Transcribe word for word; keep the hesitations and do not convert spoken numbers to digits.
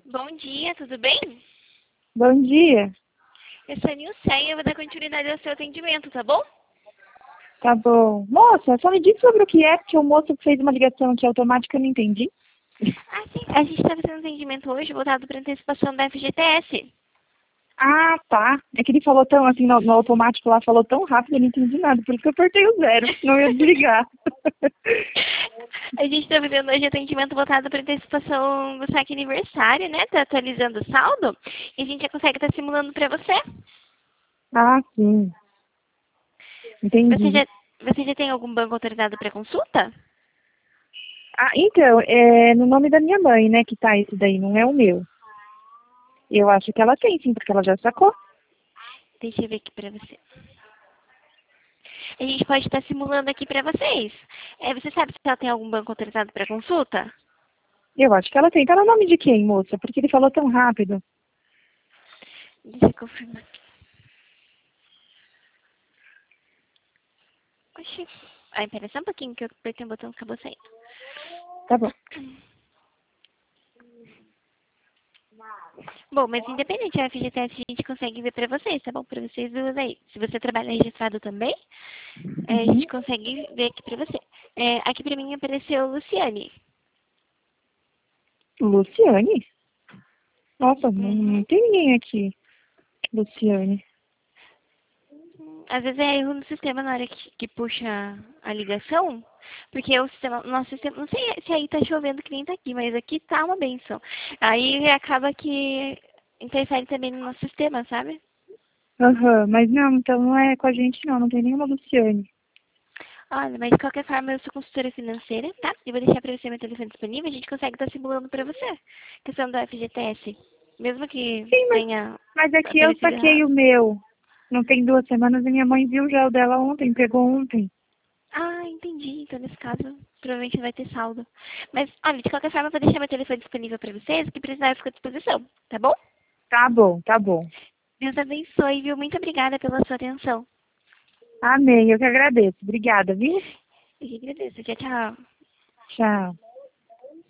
Bom dia, tudo bem? Bom dia. Eu sou a Nilceia e eu vou dar continuidade ao seu atendimento, tá bom? Tá bom. Moça, só me diz sobre o que é, porque o moço fez uma ligação aqui automática, eu não entendi. Ah, sim. A gente está fazendo um atendimento hoje voltado para antecipação da F G T S. Ah, tá. É que ele falou tão assim, no, no automático lá, falou tão rápido, eu não entendi nada. Por isso que eu apertei o zero, não ia desligar. A gente está fazendo hoje atendimento voltado para antecipação do saque aniversário, né? Tá atualizando o saldo. E a gente já consegue estar simulando para você. Ah, sim. Você Entendi. já, você já tem algum banco autorizado para consulta? Ah, então, é no nome da minha mãe, né, que tá esse daí, não é o meu. Eu acho que ela tem, sim, porque ela já sacou. Deixa eu ver aqui para você. A gente pode estar simulando aqui para vocês. É, você sabe se ela tem algum banco autorizado para consulta? Eu acho que ela tem. Tá no nome de quem, moça? Porque ele falou tão rápido. Deixa eu confirmar. Oxi. Ai, pera só um pouquinho que eu apertei um botão e acabou saindo. Tá bom. Bom, mas independente da F G T S, a gente consegue ver pra vocês, tá bom? Pra vocês duas aí. Se você trabalha registrado também, é, a Uhum. gente consegue ver aqui pra você. É, aqui pra mim apareceu Luciane. Luciane? Nossa, não, Uhum. não tem ninguém aqui. Luciane. Às vezes é erro no sistema na hora que, que puxa a ligação, porque o sistema, o nosso sistema, não sei se aí tá chovendo que nem tá aqui, mas aqui tá uma benção. Aí acaba que interfere também no nosso sistema, sabe? Aham, mas não, então não é com a gente não, não tem nenhuma Luciane. Olha, mas de qualquer forma eu sou consultora financeira, tá? E vou deixar pra você meu telefone disponível, a gente consegue estar simulando pra você. Questão do F G T S. Mesmo que Sim, mas, tenha mas é que eu aparecido saquei errado. o meu. Não tem duas semanas e minha mãe viu já o dela ontem, pegou ontem. Ah, entendi. Então, nesse caso, provavelmente vai ter saldo. Mas, olha, de qualquer forma, eu vou deixar meu telefone disponível pra vocês, que precisar eu fico à disposição, tá bom? Tá bom, tá bom. Deus abençoe, viu? Muito obrigada pela sua atenção. Amém, eu que agradeço. Obrigada, viu? Eu que agradeço. Tchau, tchau. Tchau.